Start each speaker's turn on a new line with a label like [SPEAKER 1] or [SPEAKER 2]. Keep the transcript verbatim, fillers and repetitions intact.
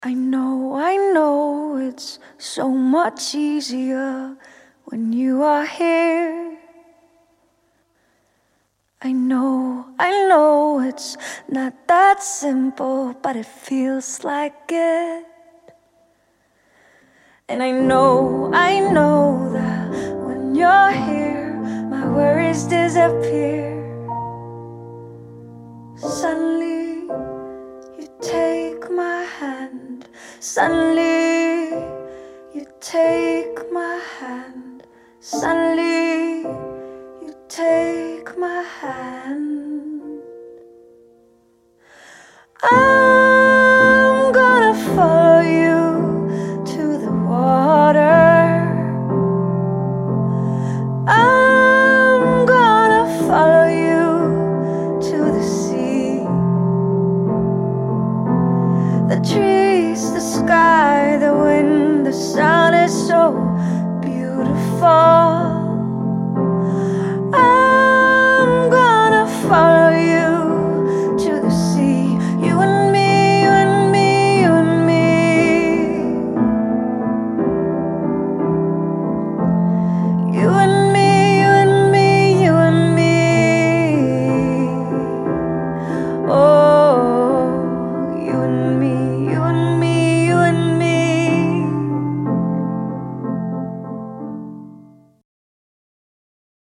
[SPEAKER 1] I know, I know it's so much easier when you are here. I know, I know it's not that simple, but it feels like it. And I know, I know that when you're here, my worries disappear. Suddenly, you take my hand. Suddenly, you take my hand. Suddenly, you take my hand. I'm gonna follow you to the water. I'm gonna follow you to the sea. The trees, the sky, the wind, the sun is so beautiful.